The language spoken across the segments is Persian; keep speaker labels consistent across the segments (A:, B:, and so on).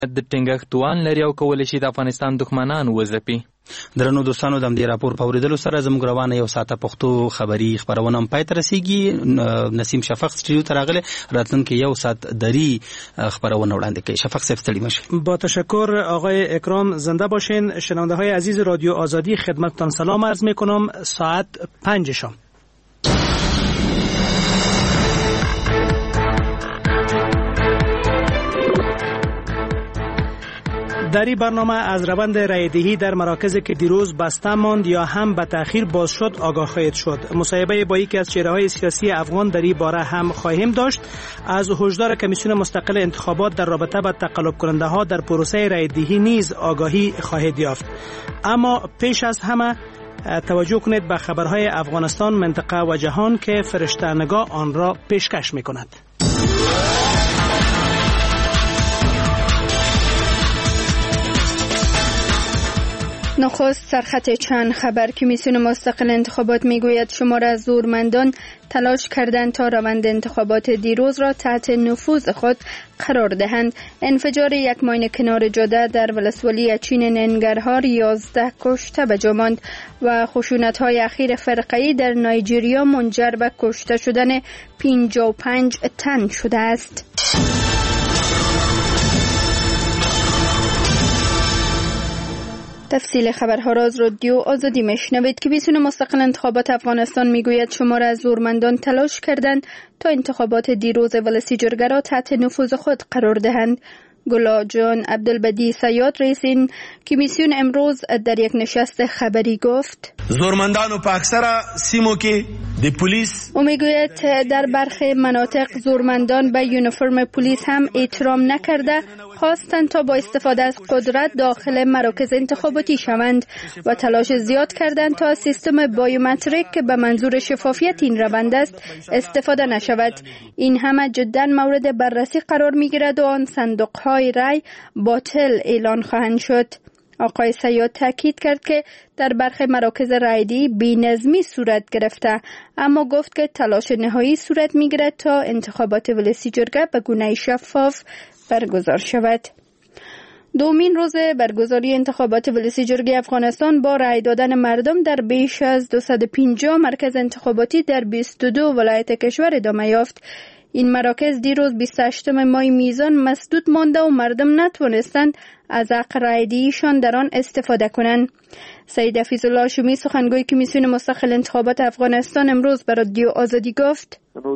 A: د ټینګښت توان لري او کولی شي د افغانستان دښمنان وځپي.
B: درنو دوستانو، د دې راپور په اوریدلو سره زموږ روانه یو ساعته پښتو خبری خبرونه هم پای ته رسیږي. نسیم شفق استودیو ته راغله، راتلونکي یو ساعت دری خبرونه وړاندې کوي. شفق صاحب ستړي مشه.
C: با تشکر آقای اکرام، زنده باشین. شنونده های عزیز رادیو آزادی خدمتتان سلام عرض میکنم. ساعت 5 شام. در این برنامه از روند رایدهی در مراکزی که دیروز بسته ماند یا هم به تأخیر باز شد آگاه خواهید شد. مصاحبه با یکی از چهره‌های سیاسی افغان در این باره هم خواهیم داشت. از هشدار کمیسیون مستقل انتخابات در رابطه با تقلب کننده ها در پروسه رایدهی نیز آگاهی خواهید یافت. اما پیش از همه توجه کنید به خبرهای افغانستان، منطقه و جهان که فرشته نگاه آن را پیشکش می‌کند.
D: نخست سرخط چند خبر. کمیسیون مستقل انتخابات میگوید شمار از زورمندان تلاش کردند تا روند انتخابات دیروز را تحت نفوذ خود قرار دهند. انفجار یک ماین کنار جاده در ولسوالی چین ننگرهار 11 کشته به جا ماند و خشونت‌های اخیر فرقه‌ای در نایجریا منجر به کشته شدن 55 تن شده است. تفصیل خبرها را از رادیو آزادی میشنوید. کمیسیون مستقل انتخابات افغانستان میگوید شمار از زورمندان تلاش کردند تا انتخابات دیروز ولسی جرگه را تحت نفوذ خود قرار دهند. گلا جان عبدالبدی سیاد رئیس این کمیسیون امروز در یک نشست خبری گفت
E: زورمندانو په اکثره سیمو کې د پولیس
D: او میگوید در برخی مناطق زورمندان به یونیفرم پلیس هم احترام نکرده، خواستند تا با استفاده از قدرت داخل مراکز انتخاباتی شوند و تلاش زیاد کردند تا سیستم بایومتریک که به منظور شفافیت این روند است استفاده نشود. این همه جدا مورد بررسی قرار میگیرد و آن صندوق‌های رای باطل اعلان خواهند شد. آقای سیاد تاکید کرد که در برخی مراکز رایدهی بی‌نظمی صورت گرفته، اما گفت که تلاش نهایی صورت میگیرد تا انتخابات ولسی جرگه به گونه شفاف برگزار شود. دومین روز برگزاری انتخابات ولسی جرگه افغانستان با رای دادن مردم در بیش از 250 مرکز انتخاباتی در 22 ولایت کشور ادامه یافت. این مراکز دیروز 28 مای میزان مسدود مانده و مردم نتوانستند از حق رایدهیشان در آن استفاده کنند. سید حفیظالله هاشمی سخنگوی کمیسیون مستقل انتخابات افغانستان امروز به رادیو آزادی گفت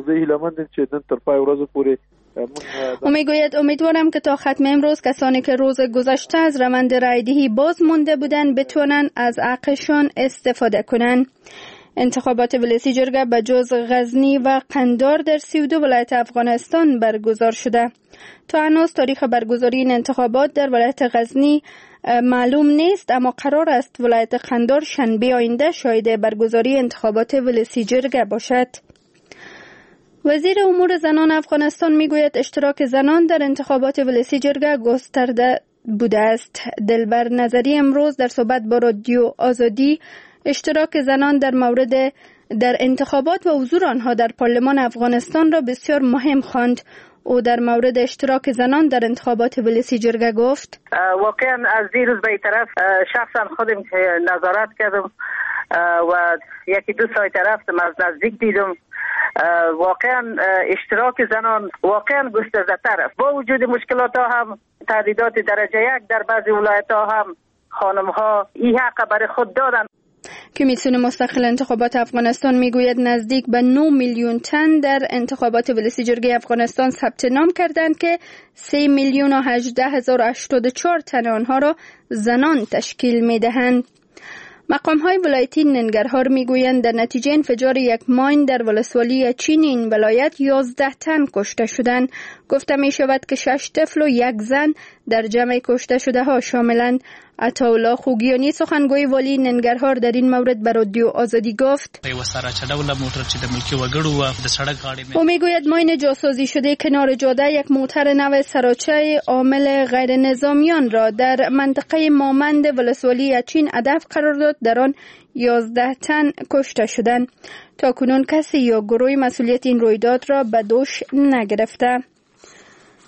D: او میگوید امیدوارم که تا ختم امروز کسانی که روز گذشته از روند رایدهی باز مانده بودند بتوانند از حقشان استفاده کنند. انتخابات ولسی جرگه به جز غزنی و قندار در 32 ولایت افغانستان برگزار شده. تا هنوز تاریخ برگزاری این انتخابات در ولایت غزنی معلوم نیست، اما قرار است ولایت قندار شنبه آینده شاهد برگزاری انتخابات ولسی جرگه باشد. وزیر امور زنان افغانستان میگوید اشتراک زنان در انتخابات ولسی جرگه گسترده بوده است. دلبر نظری امروز در صحبت با رادیو آزادی اشتراک زنان در انتخابات و حضور آنها در پارلمان افغانستان را بسیار مهم خواند. او در مورد اشتراک زنان در انتخابات ولسی جرگه گفت
F: واقعا از دیروز به این طرف شخصا خودم نظارت کردم و یکی دو سایت رفتم از نزدیک دیدم. واقعا اشتراک زنان واقعا گسترده تر است. با وجود مشکلات ها هم تعدیدات درجه 1 در بعضی ولایت ها هم خانم ها این حق برای خود دارند.
D: کمیسیون مستقل انتخابات افغانستان میگوید نزدیک به 9 میلیون تن در انتخابات ولسی جرگه افغانستان ثبت نام کردند که 3,018,084 تن آنها را زنان تشکیل میدهند. مقام‌های ولایتی ننگرهار میگویند در نتیجه انفجار یک ماین در ولسوالی چین این ولایت 11 تن کشته شدند. گفته می شود که 6 طفل و 1 زن در جمع کشته شده ها شاملند. عطاالله خوگیانی سخنگوی والی ننگرهار در این مورد به رادیو آزادی گفت او میگوید ماین جاسازی شده کنار جاده یک موتر نو سراچه عامل غیر نظامیان را در منطقه مامند ولسوالی چین هدف قرار داد. در آن 11 تن کشته شدند. تا کنون کسی یا گروهی مسئولیت این رویداد را به دوش نگرفته.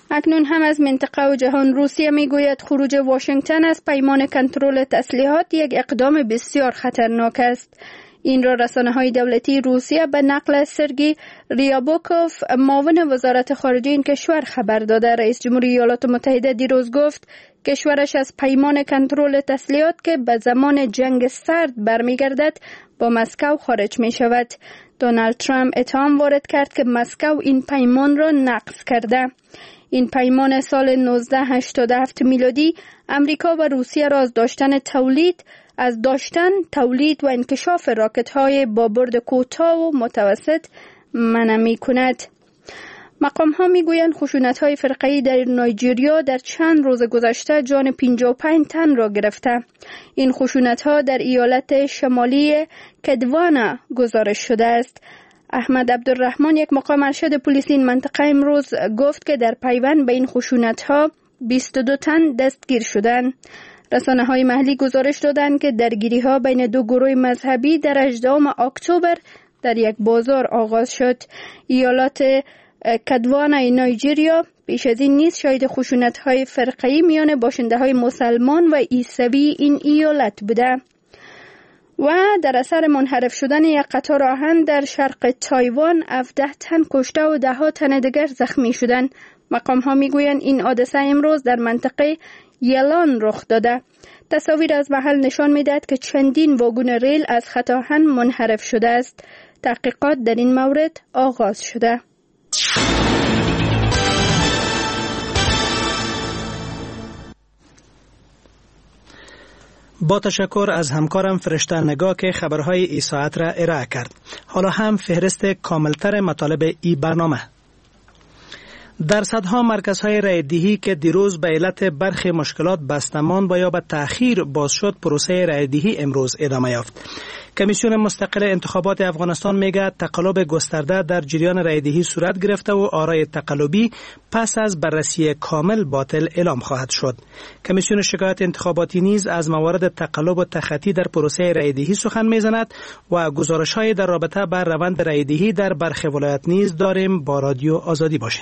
D: اکنون هم از منطقه و جهان روسیه میگوید خروج واشنگتن از پیمان کنترل تسلیحات یک اقدام بسیار خطرناک است. این را رسانه‌های دولتی روسیه به نقل سرگی ریابوکوف معاون وزارت خارجه این کشور خبر داده. رئیس جمهوری ایالات متحده دیروز گفت کشورش از پیمان کنترل تسلیحات که به زمان جنگ سرد برمیگردد با مسکو خارج می شود. دونالد ترامپ اتهام وارد کرد که مسکو این پیمان را نقض کرده. این پیمان سال 1987 میلادی امریکا و روسیه را از داشتن تولید و انکشاف راکت‌های با برد کوتاه و متوسط منع می‌کند. مقام‌ها می‌گویند خشونت‌های فرقه‌ای در نایجریا در چند روز گذشته جان 55 تن را گرفته. این خشونت‌ها در ایالت شمالی کدوانا گزارش شده است. احمد عبدالرحمن، یک مقام ارشد پلیس این منطقه، امروز گفت که در پیوند به این خشونت‌ها 22 تن دستگیر شدند. رسانه‌های محلی گزارش دادند که درگیری‌ها بین دو گروه مذهبی در 18 اکتبر در یک بازار آغاز شد. ایالات کدوانا نایجریا پیش از این نیز شاهد خشونت‌های فرقه‌ای میان باشنده‌های مسلمان و عیسوی این ایالت بوده. و در اثر منحرف شدن یک قطار آهن در شرق تایوان 17 تن کشته و 10 تن دیگر زخمی شدند. مقام‌ها میگویند این حادثه امروز در منطقه یلان رخ داده. تصاویر از محل نشان می‌دهد که چندین واگن ریل از خط آهن منحرف شده است. تحقیقات در این مورد آغاز شده.
C: با تشکر از همکارم فرشته نگاه که خبرهای ای ساعت را ارائه کرد. حالا هم فهرست کاملتر مطالب ای برنامه. در صدها مرکزهای رایدهی که دیروز به علت برخی مشکلات بسته ماند و یا به تأخیر باز شد، پروسه رایدهی امروز ادامه یافت. کمیسیون مستقل انتخابات افغانستان میگه تقلب گسترده در جریان رایدهی صورت گرفته و آرای تقلبی پس از بررسی کامل باطل اعلام خواهد شد. کمیسیون شکایت انتخاباتی نیز از موارد تقلب و تخطی در پروسه رایدهی سخن میزند و گزارش‌های در رابطه با روند رایدهی در برخی ولایات نیز داریم. با رادیو آزادی باشین.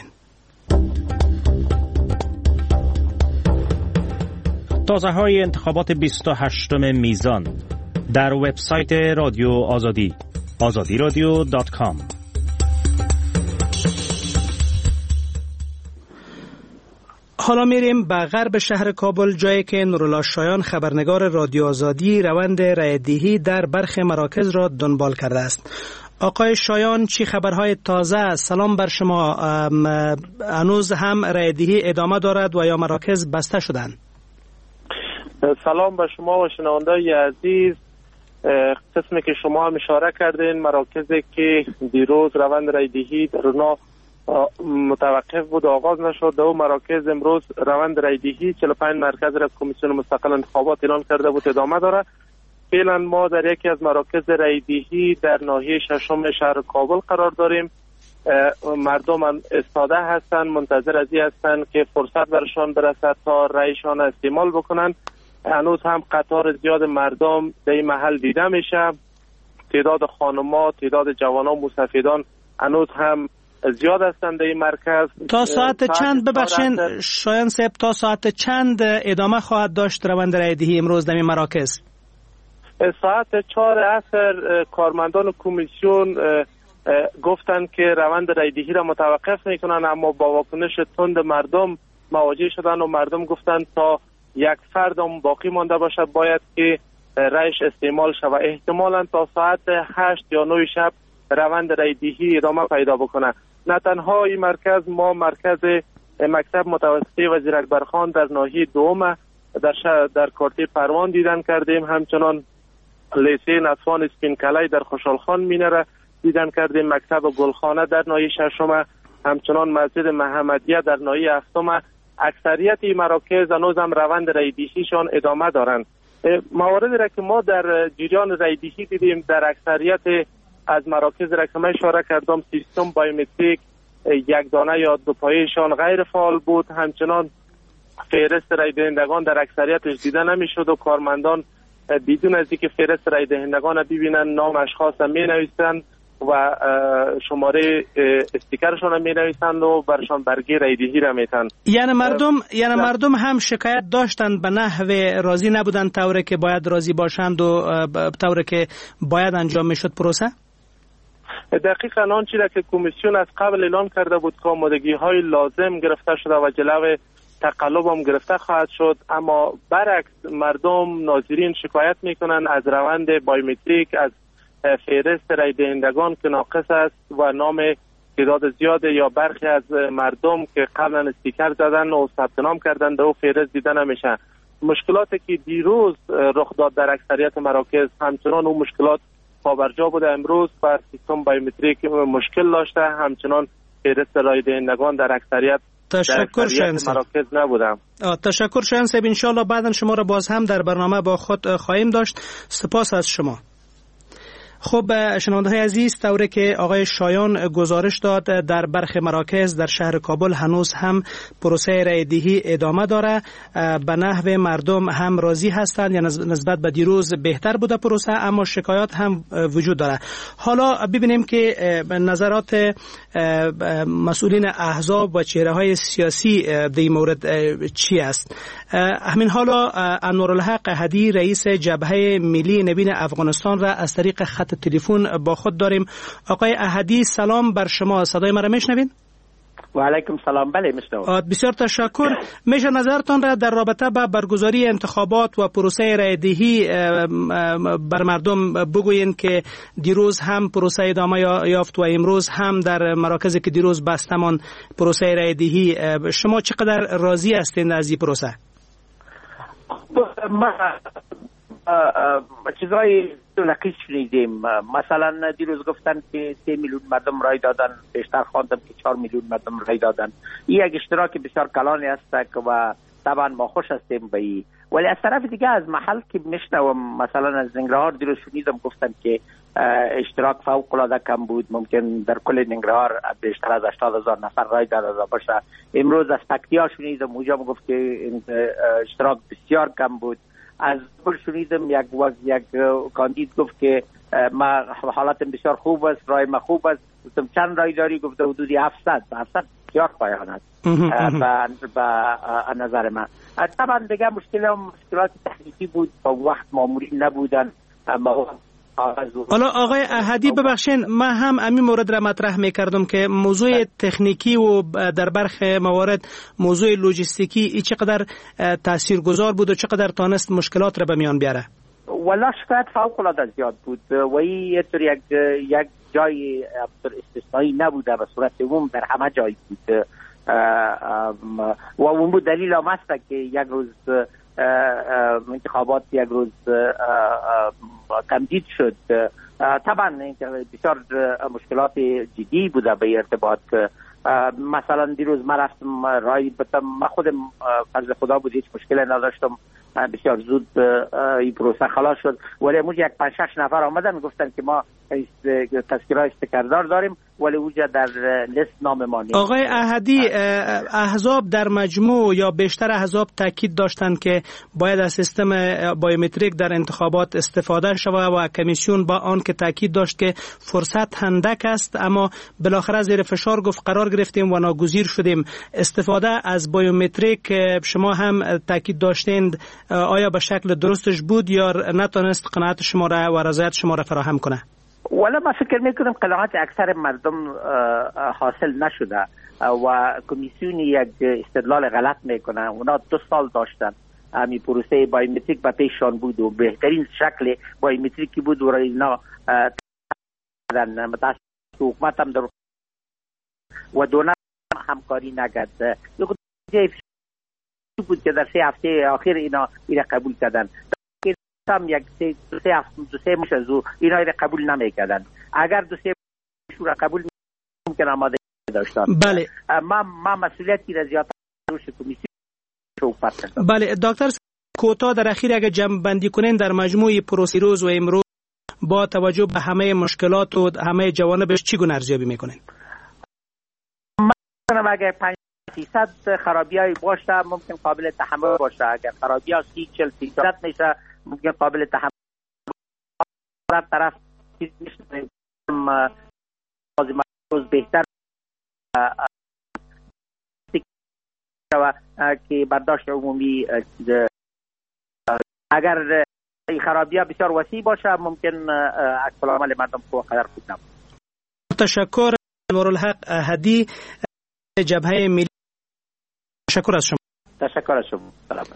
G: تازه های انتخابات 28 میزان در وبسایت رادیو آزادی azadiradio.com.
C: حالا میریم به غرب شهر کابل، جایی که نورالله شایان خبرنگار رادیو آزادی روند رایدهی در برخی مراکز را دنبال کرده است. آقای شایان، چی خبرهای تازه؟ سلام بر شما. هنوز هم رایدهی ادامه دارد و یا مراکز بسته شدند؟
H: سلام به شما و شنونده‌های عزیز. قسمی که شما هم اشاره کردین، مراکزی که دیروز روند رایدهی در اونا متوقف بود، آغاز نشد، دو مراکز امروز روند رایدهی 45 مرکز را کمیسیون مستقل انتخابات اعلان کرده بود ادامه داره. فعلا ما در یکی از مراکز رایدهی در ناحیه ششم شهر کابل قرار داریم. مردم استاده هستند، منتظر از این هستند که فرصت برشان برسد تا رایشان استعمال بکنن. هنوز هم قطار زیاد مردم در این محل دیده میشه. تعداد خانم‌ها، تعداد جوانان موسفیدان هنوز هم زیاد هستند در این مرکز.
C: تا ساعت چند ببخشین شایان صاحب، تا ساعت چند ادامه خواهد داشت روند رایدهی امروز در این مراکز؟
H: ساعت 4 عصر کارمندان کمیسیون گفتند که روند رایدهی را متوقف میکنن، اما با واکنش تند مردم مواجه شدن و مردم گفتند تا یک فرد باقی مانده باشه باید که رایش استعمال شود. احتمالاً تا ساعت 8 یا 9 شب روند رایدهی ادامه پیدا بکنه. نه تنها این مرکز، ما مرکز مکتب متوسطه وزیر اکبرخان در ناحیه دوم در کارتی پروان دیدن کردیم، همچنان لیسه نصفان اسپینکلای در خوشحالخان مینره دیدن کردیم، مکتب گلخانه در ناحیه ششم، همچنان مسجد محمدیه در ناحیه هفتم. اکثریت این مراکز هنوز هم روند رایدهیشان ادامه دارند. مواردی را که ما در جریان رایدهی دیدیم در اکثریت از مراکز را که من اشاره کردم، سیستم بایومتریک یک دانه یا دو پایه‌شان غیر فعال بود. همچنان فهرست رای دهندگان در اکثریتش دیده نمیشد و کارمندان بدون از اینکه فهرست رای دهندگان ببینن نام اشخاص می نویسند و شماره استیکرشون رو می نویسند و برشان برگه رایدهی را میتن.
C: یعنی مردم هم شکایت داشتند به نحو راضی نبودند طوری که باید راضی باشند و طوری که باید انجام میشد پروسه؟
H: دقیقاً آنچه را که کمیسیون از قبل اعلان کرده بود که آمادگی های لازم گرفته شده و جلو تقلب هم گرفته خواهد شد، اما برعکس مردم ناظرین شکایت میکنن از روند بایومتریک، از فهرست رای دهندگان که ناقص است و نام تعداد زیاد یا برخی از مردم که قبلا استیکر زدن و ثبت نام کردن در فهرست دیده نمیشه. مشکلاتی که دیروز رخ داد در اکثریت مراکز همچنان اون مشکلات پابرجا بوده. امروز بر سیستم بایومتریک مشکل داشته، همچنان فهرست رای دهندگان در اکثریت
C: تشکر
H: مراکز نبودم.
C: تشکر شنصب، ان شاء الله بعدا شما را باز هم در برنامه با خود خواهیم داشت. سپاس از شما. خب شنونده های عزیز، طوری که آقای شایان گزارش داد در برخی مراکز در شهر کابل هنوز هم پروسه رای دهی ادامه داره. به نحو مردم هم راضی هستند، یعنی نسبت به دیروز بهتر بوده پروسه، اما شکایات هم وجود داره. حالا ببینیم که نظرات مسئولین احزاب و چهره های سیاسی در این مورد چی است. همین حالا انورالحق احدی رئیس جبهه ملی نوین افغانستان را از طریق خط تلفن با خود داریم. آقای احدی سلام بر شما، صدای مرا میشنوین؟
I: و علیکم سلام. بله میشنوم.
C: بسیار تشکر. میشه نظرتان را در رابطه با برگزاری انتخابات و پروسه رای دهی بر مردم بگوین که دیروز هم پروسه ادامه یافت و امروز هم در مراکزی که دیروز بستمان پروسه رای دهی، شما چقدر راضی هستین از این پروسه؟
I: ما چیزای نقیص شنیدیم. مثلا دیروز گفتن که 3 میلیون مردم رای دادن، بیشتر خواندم که 4 میلیون مردم رای دادن. این یک اشتراک بسیار کلانی است و طبعا ما خوش هستیم به این. ولی از طرف دیگه از محل که میشنوم، مثلا از ننگرهار دیروز شنیدم گفتن که اشتراک فوق العاده کم بود، ممکن در کل ننگرهار بیشتر از 80,000 نفر رای داده باشه. امروز از پکتیا شنیدم اونجا گفت که اشتراک بسیار کم بود. از بل شنیدم یک کاندید گفت که ما حالتم بسیار خوب است، رای ما خوب است. گفتم چند رای داری؟ گفت حدود 700 بسیار پایان است به نظر من. طبعا دیگه مشکلات تکنیکی بود، با وقت مامورین نبودن.
C: حالا آقای احدی ببخشین، من هم همین مورد را مطرح میکردم که موضوع تکنیکی و در برخی موارد موضوع لوجستیکی ای چقدر تاثیرگذار بود و چقدر تانست مشکلات را به میان بیاره؟
I: والا شکایت فوق العاده زیاد بود و یک جای استثنایی نبوده، به صورت عموم در همه جای بود و اون بود دلیل هم است که یک روز انتخابات یک روز تمدید شد. طبعا بسیار مشکلات جدی بوده به ارتباط. مثلا دیروز من رفتم رای بدم، من خودم فرض خدا بود، هیچ مشکلی نداشتم، بسیار زود این پروسه خلاص شد. ولی امروز یک 5-6 نفر آمدن گفتن که ما تذکره استکردار داریم ولی اونجا در لیست نام ما نیست.
C: آقای احدی، احزاب در مجموع یا بیشتر احزاب تاکید داشتند که باید از سیستم بایومتریک در انتخابات استفاده شود و کمیسیون با آن که تاکید داشت که فرصت اندک است، اما بالاخره زیر فشار گفت قرار گرفتیم و ناگزیر شدیم. استفاده از بایومتریک شما هم تاکید داشتند، آیا به شکل درستش بود یا نتونست قناعت شما را و رضایت شما را فراهم کنه؟
I: ولی من فکر میکنم قناعت اکثر مردم حاصل نشده و کمیسیون یک استدلال غلط میکنه. اونا 2 سال داشتن همین پروسه بایومتریک به پیششان بود و بهترین شکل بایومتریکی بود و اینا متاسف حکومت هم در و دونر همکاری نکرد. بود که در 3 هفته آخر اینا قبول کردن. هم یک 2-3 ماه از اینا را قبول نمیکردن. اگر 2-3 ماه را قبول ممکن آماده داشتن.
C: بله.
I: ما مسئولیتی را زیاد روش کمیسیون صحبت کردم.
C: بله دکتر کوتا، در اخیر اگر جمع بندی کنین در مجموع پروسه روز و امروز با توجه به همه مشکلات و همه جوانبش چگونه ارزیابی میکنین؟
I: من اگر 500 خرابی‌های باشه ممکن قابل تحمل باشه. اگر خرابی‌ها 30-40% میشه ممکن قابل تحمل. طرف روز بهتر که برداشت عمومی اگر خرابی ها بسیار وسیع باشه ممکن عکس العمل مردم قدر خوب نبود.
C: تشکر انوارالحق هدی، جبهه ملی. تشکر از شما.
I: تشکر از شما.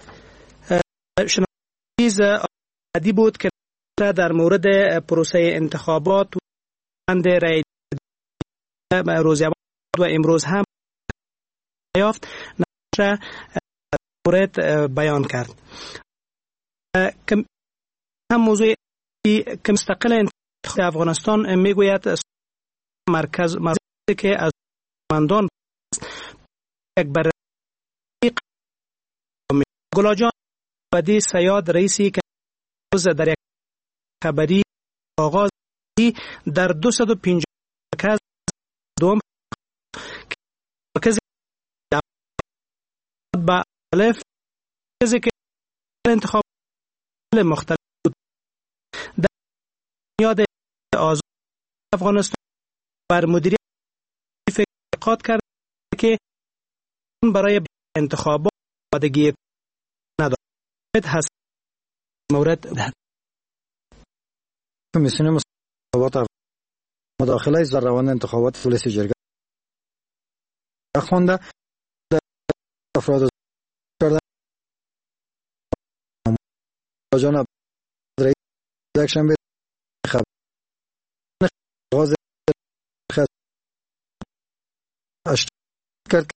C: شنونده هدی بود که در مورد پروسه انتخابات و رای روز و امروز هم یافت نشر مورد بیان کرد. هم موضوع که مستقل انتخابات افغانستان میگوید مرکز که از مندان یک بررسی گلاجان بدی سیاد رئیسی که در یک خبری آغاز در 250 مرکز دوم مرکز با الف که انتخاب مختلف در بنیاد آزاد افغانستان بر مدیریت اعتقاد کرد که برای انتخابات آمادگی ندارد. هست مورد
J: کمیسیون انتخابات مداخله در روند انتخابات پلیس جرگه خوانده افراد کردن جناب رئیس یکشنبه خبر آغاز کرد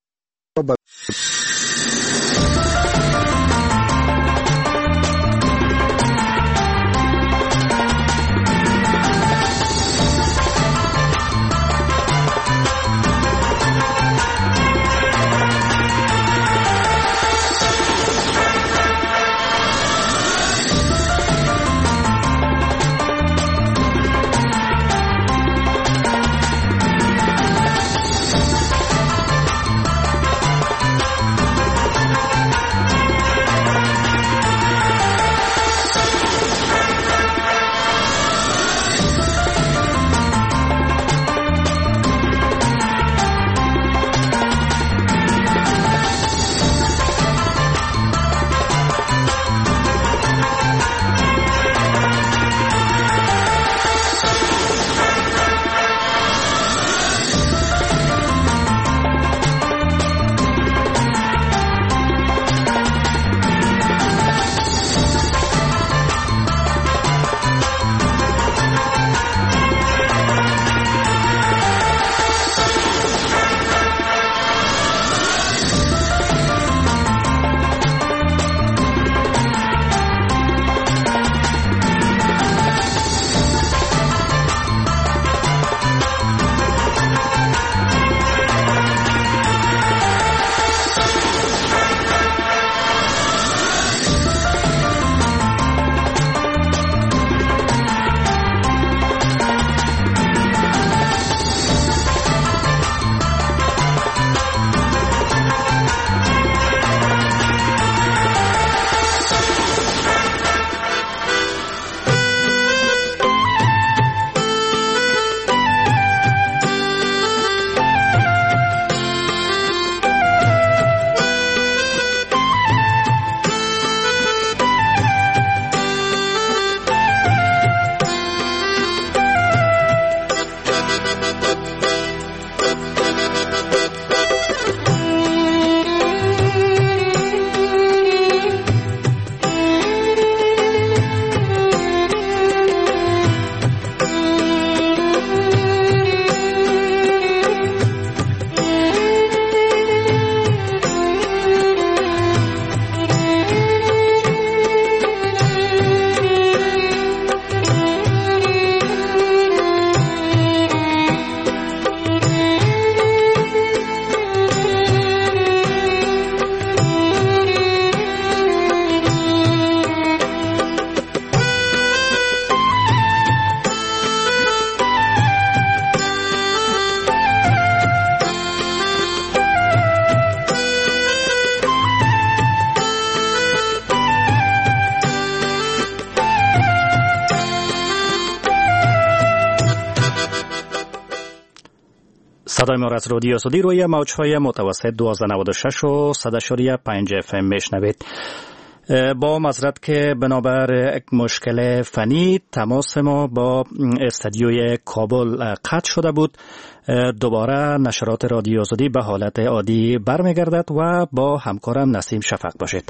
G: صدای ما را از رادیو آزادی روی موج‌های متوسط 1296 و 100.5 FM میشنوید. با معذرت که بنابر مشکل فنی تماس ما با استودیوی کابل قطع شده بود. دوباره نشرات رادیو آزادی به حالت عادی برمیگردد و با همکارم نسیم شفق باشید.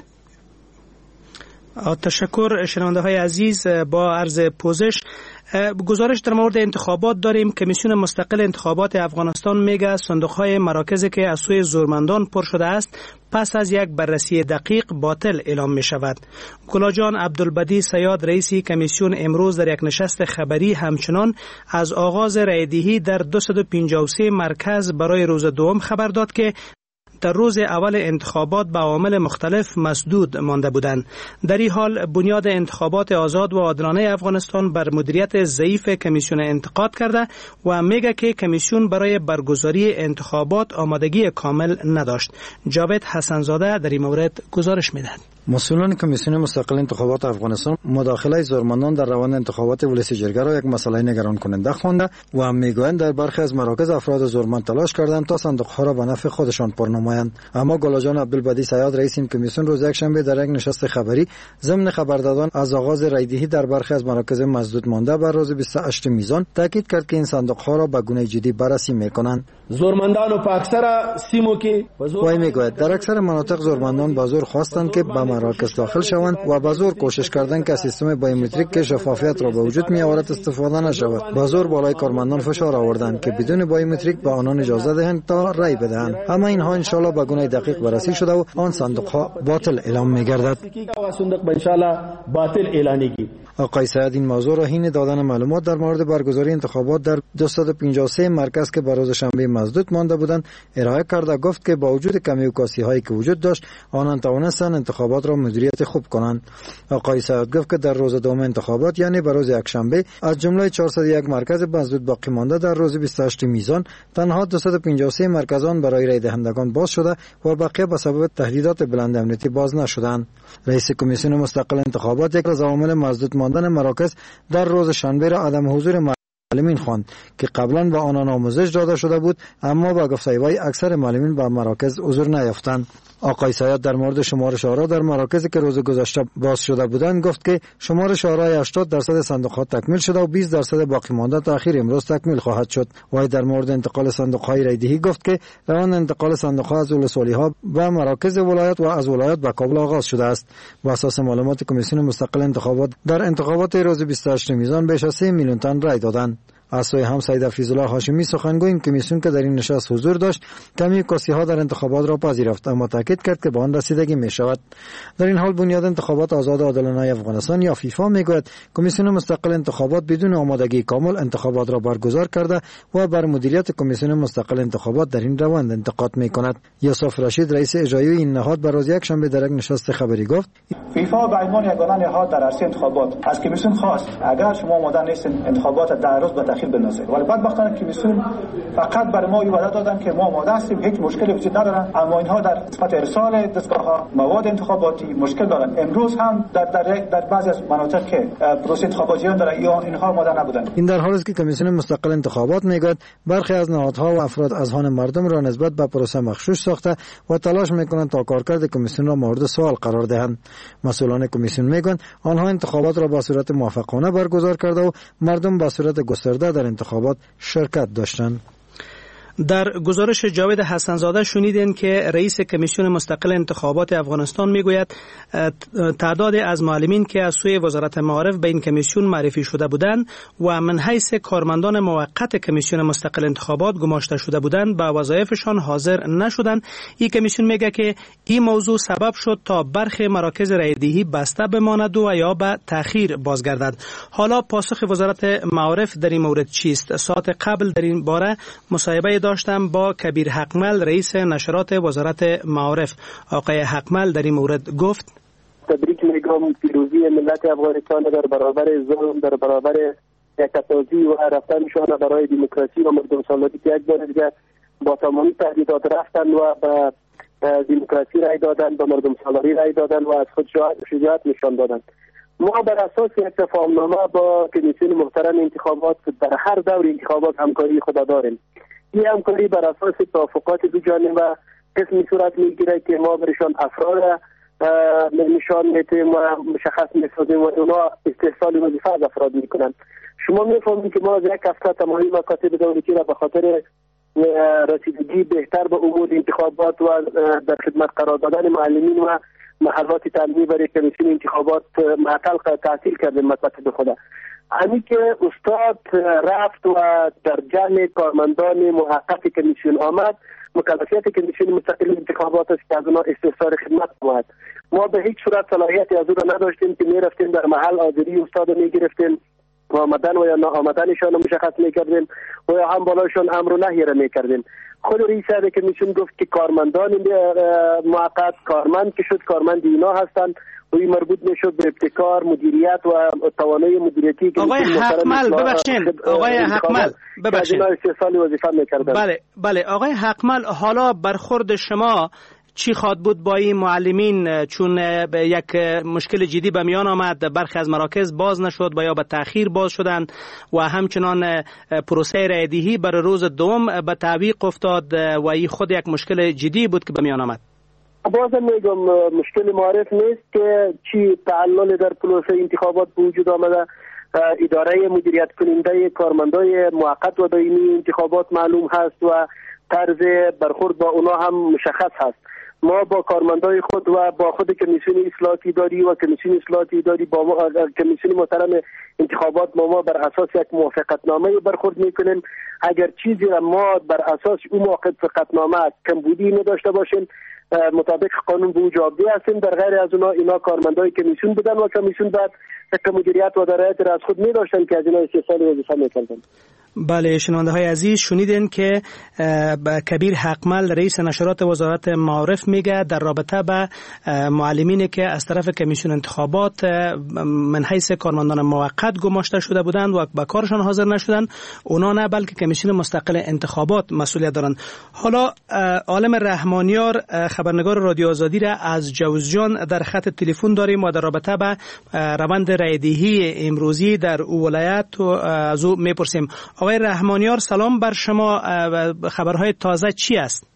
C: تشکر شنونده های عزیز. با عرض پوزش گزارش در مورد انتخابات داریم. کمیسیون مستقل انتخابات افغانستان میگه صندوق های مراکزی که از سوی زورمندان پر شده است پس از یک بررسی دقیق باطل اعلام می شود. گلاجان عبدالبدی صیاد رئیس کمیسیون امروز در یک نشست خبری همچنان از آغاز رایدهی در 253 مرکز برای روز دوم خبر داد که در روز اول انتخابات به عوامل مختلف مسدود مانده بودند. در این حال بنیاد انتخابات آزاد و عادلانه افغانستان بر مدیریت ضعیف کمیسیون انتقاد کرده و میگه که کمیسیون برای برگزاری انتخابات آمادگی کامل نداشت. جاوید حسنزاده در این مورد گزارش میدهد.
J: مسئولان کمیسیون مستقل انتخابات افغانستان مداخله زورمندان در روند انتخابات ولسی جرگه را یک مسئله نگران کننده خوانده و هم میگویند در برخی از مراکز افراد زورمند تلاش کردند تا صندوق‌ها را به نفع خودشان پر نمایند. اما گلاجان عبدالبدی صیاد رئیس این کمیسیون روز یکشنبه در یک نشست خبری ضمن خبر دادن از آغاز رایدهی در برخی از مراکز مسدود مانده بر روز 28 میزان تاکید کرد که این صندوق‌ها را به گونه جدی بررسی میکنند.
E: زورمندان و اکثر سیمو که
J: وای میگوید در اکثر مناطق زورمندان به زور خواستند که به مراکز داخل شوند و به زور کوشش کردند که سیستم بایومتریک که شفافیت را به وجود می آورد استفاده نشود. به زور بالای کارمندان فشار آوردند که بدون بایومتریک به آنان اجازه دهند تا رای بدهند. اما اینها ان شاء الله به گونه دقیق بررسی شده و آن صندوق ها باطل اعلام می گردد. آقای سعید این موضوع را حین دادن معلومات در مورد برگزاری انتخابات در 253 مرکز که بر روز شنبه مسدود مانده بودند ارائه کرده گفت که با وجود کمی و کاسی هایی که وجود داشت آنان توانستند انتخابات را مدیریت خوب کنند. آقای سعید گفت که در روز دوم انتخابات یعنی بر روز یکشنبه از جمله 401 مرکز مسدود باقی مانده در روز 28 میزان تنها 253 مرکزان برای رای دهندگان باز شده و بقیه به سبب تهدیدات بلند امنیتی باز نشدند. رئیس کمیسیون مستقل انتخابات یک از عوامل مسدود ماندن مراکز در روز شنبه را عدم حضور معلمین خواند که قبلا به آنان آموزش داده شده بود اما با گفته وی اکثر معلمین به مراکز حضور نیافتند. آقای سیاد در مورد شمار شهرها در مراکزی که روز گذشته باز شده بودند گفت که شمار شهرهای 80% صندوق‌ها تکمیل شده و 20% باقی مانده تا اخیر امروز تکمیل خواهد شد. وی در مورد انتقال صندوق‌های رایدهی گفت که روند انتقال صندوق‌ها از ولسوالی‌ها به مراکز ولایت و از ولایت به کابل آغاز شده است. بر اساس معلومات کمیسیون مستقل انتخابات در انتخابات روز 28 میزان بیش از 3 میلیون تن رای دادند. از سوی هم سید حفیظالله هاشمی سخنگوی این کمیسیون که در این نشست حضور داشت کمی کاسی‌ها در انتخابات را پذیرفت اما تاکید کرد که به آن رسیدگی می شود. در این حال بنیاد انتخابات آزاد و عادلانه افغانستان یا فیفا میگوید کمیسیون مستقل انتخابات بدون آمادگی کامل انتخابات را برگزار کرده و بر مدیریت کمیسیون مستقل انتخابات در این روند انتقاد میکند. یوسف رشید رئیس اجرایی این نهاد بر روز یکشنبه در یک نشست خبری گفت
K: فیفا به عنوان یگانه نهاد در عرصه انتخابات از کمیسیون خواست اگر شما آماده نیستین انتخابات در روز به تأخیر بندازید. ولی بدبختانه کمیسیون فقط برای ما وعده دادن که ما آماده هستیم، هیچ مشکلی وجود ندارن، اما اینها در نسبت ارسال دستگاه‌ها مواد انتخاباتی مشکل دارن. امروز هم در بعضی از مناطق که پروسه انتخاباتیان داره اینها آماده نبودن.
J: این در حالی است که کمیسیون مستقل انتخابات میگوید برخی از نهادها و افراد اذهان مردم را نسبت به پروسه مغشوش ساخته و تلاش میکنند تا کارکرد کمیسیون را مورد سوال قرار دهند. مسئولان کمیسیون میگویند آنها انتخابات را به صورت موفقانه برگزار کرده و مردم به صورت گسترده در انتخابات شرکت داشتند.
C: در گزارش جاوید حسنزاده شنیدین که رئیس کمیسیون مستقل انتخابات افغانستان میگوید تعداد از معلمین که از سوی وزارت معارف به این کمیسیون معرفی شده بودند و من حیث کارمندان موقت کمیسیون مستقل انتخابات گماشته شده بودند به وظایفشان حاضر نشدند. این کمیسیون میگه که این موضوع سبب شد تا برخی مراکز رایدهی بسته بماند و یا به تأخیر بازگردد. حالا پاسخ وزارت معارف در این مورد چیست؟ ساعت قبل در این باره مصاحبه داشتم با کبیر حقمل رئیس نشرات وزارت معارف. آقای حقمل در این مورد گفت
L: تبریک میگم پیروزی ملت افغانستان در برابر ظلم، در برابر تکتازی و رفتنشان برای دموکراسی و مردم سالاری که یک بار دیگه با تمامی تهدیدات رفتن و به دموکراسی رای دادن، به مردم سالاری رای دادن و از خود شجاعت نشان دادن. ما بر اساس یک تفاهمنامه با کمیسیون محترم انتخابات در هر دور انتخابات همکاری خود داریم. این همکاری بر اساس توافقات دو جانبه قسمی صورت میگیره که ما برشان افراد نشان میتیم و مشخص میسازیم و اونا استحصال وظیفه از افراد میکنن. شما میفهمید که ما از یک هفته تمامی مکاتب دولتی را به خاطر رسیدگی بهتر به امور انتخابات و در خدمت قرار دادن معلمین و محلات تعلیمی برای کمیسیون انتخابات تعطیل کردیم مکاتب خود. همین که استاد رفت و در جمع کارمندان محقق کمیسیون آمد، مکلفیت کمیسیون مستقل انتخابات است که از اونها استحصال خدمت بود. ما به هیچ صورت صلاحیتی از او را نداشتیم که میرفتیم در محل حاضری استاد رو میگرفتیم و آمدن و یا ناآمدنشان رو مشخص میکردیم و یا هم بالاشان امر و نهی را میکردیم. خود رئیس هیئت کمیسیون گفت که کارمندان موقت کارمند که شد کارمند اینا هستند و این مربوط میشد به ابتکار، مدیریت و توانایی مدیریتی که
C: آقای حقمل ببخشید
L: استحصال وظیفه میکردن.
C: بله آقای حقمل، حالا برخورد شما چی خواد بود با این معلمین؟ چون یک مشکل جدی به میان آمد، برخی از مراکز باز نشد و یا به تأخیر باز شدند و همچنان پروسه رایدهی برای روز دوم به تعویق افتاد و این خود یک مشکل جدی بود که به میان آمد.
L: بازم میگم مشکل معرف نیست که چی تعلل در پروسه انتخابات وجود آمده. اداره مدیریت کننده کارمندای موقت و دائمی انتخابات معلوم هست و طرز برخورد با اونا هم مشخص هست. ما با کارمندای خود و با خود کمیسیون اصلاحاتی داری و کمیسیون اصلاحاتی داری با ما کمیسیون محترم انتخابات ما بر اساس یک موافقتنامه برخورد میکنیم. اگر چیزی را ما بر اساس اون موافقتنامه کمبودی نداشته باشیم مطابق قانون به جوابدهی هستیم. در غیر از اینا کارمندای کمیسیون بودن و کمیسیون بعد مدیریت و درایت را از خود می داشتن که از اینا استحصال وظیفه میکردن.
C: بله شنونده های عزیز، شنیدین که کبیر حقمل رئیس نشرات وزارت معارف میگه در رابطه به معلمینی که از طرف کمیسیون انتخابات من حیث کارمندان موقت گماشته شده بودند و به کارشان حاضر نشدند، اونا نه بلکه کمیسیون مستقل انتخابات مسئولیت دارند. حالا عالم رحمانیار خبرنگار رادیو آزادی را از جوزجان در خط تلفن داریم و در رابطه به روند رایدهی امروزی در ولایت از او میپرسیم. آقای رحمانیار سلام بر شما، خبرهای تازه چی است؟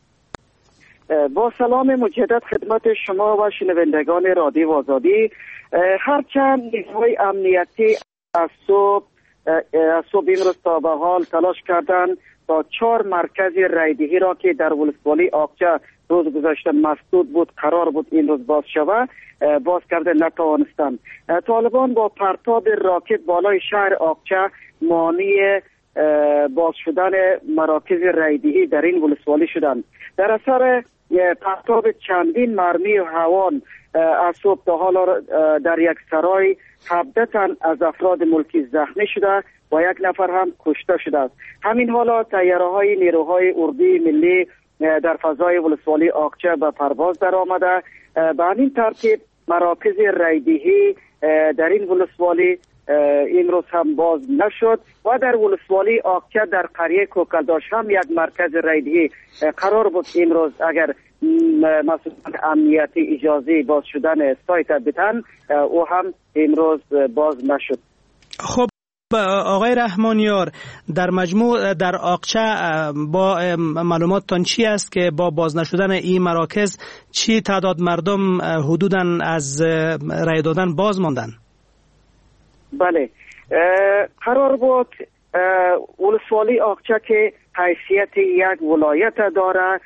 M: با سلام مجدد خدمت شما و شنوندگان رادیو آزادی. هرچند نیروهای امنیتی از صبح امروز تا به حال تلاش کردند تا 4 مرکز رایدهی را که در ولسوالی آقچه روز گذشته مسدود بود قرار بود این روز باز شود، باز کرده نتوانستند. طالبان با پرتاب راکت بالای شهر آقچه مانع باز شدن مراکز رایدهی در این ولسوالی شدند. در اثر پرتاب چندین مرمی و هوان از صبح تا حالا در یک سرای 17 تن از افراد ملکی زخمی شده و 1 نفر هم کشته شده است. همین حالا طیاره‌های نیروهای اردوی ملی در فضای ولسوالی آقچه به پرواز در آمده. به همین ترتیب مراکز رایدهی در این ولسوالی امروز هم باز نشد و در ولسوالی آقچه در قریه کوکلداش هم یک مرکز رایدهی قرار بود امروز اگر مسئولان امنیتی اجازه باز شدن سایت بدن، او هم امروز باز نشد.
C: خب آقای رحمانیار، در مجموع در آقچه با معلوماتتان چی است که با باز نشدن این مراکز چی تعداد مردم حدوداً از رای دادن باز ماندن؟
M: بله قرار بود ولسوالی آقچه که حیثیت یک ولایت داره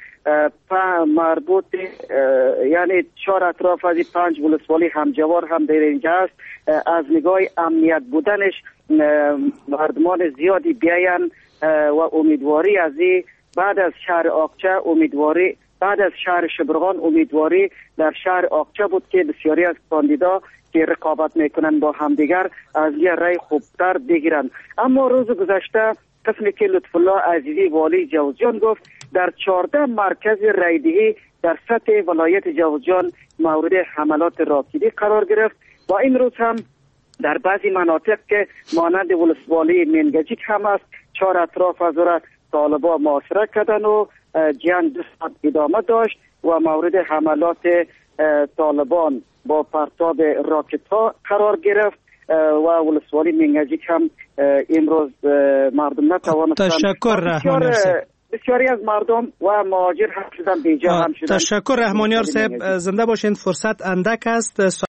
M: مربوط یعنی 4 اطراف از 5 ولسوالی همجوار هم در اینجا است. از نگاه امنیت بودنش مردمان زیادی بیاین و امیدواری از بعد از شهر آقچه امیدواری بعد از شهر شبرغان امیدواری در شهر آقچه بود که بسیاری از کاندیدا که رقابت میکنن با همدیگر از یه رای خوبتر بگیرن. اما روز گذشته قسمی که لطف الله عزیزی والی جوزجان گفت در 14 مرکز رایدهی در سطح ولایت جوزجان مورد حملات راکدی قرار گرفت و این روز هم در بعضی مناطق که مانند ولسوالی منگجیک هم است 4 اطراف از را طالبا محاصره کردن و جنگ 2 ساعت ادامه داشت و مورد حملات طالبان با پرتاب راکت ها قرار گرفت و ولسوالی منگجیک هم امروز مردم نتوانستند.
C: تشکر رحمانیار.
M: بسیاری از مردم و مهاجر هم شدن، بیجا هم شدن.
C: تشکر رحمانیار صاحب، زنده باشین. فرصت اندک است.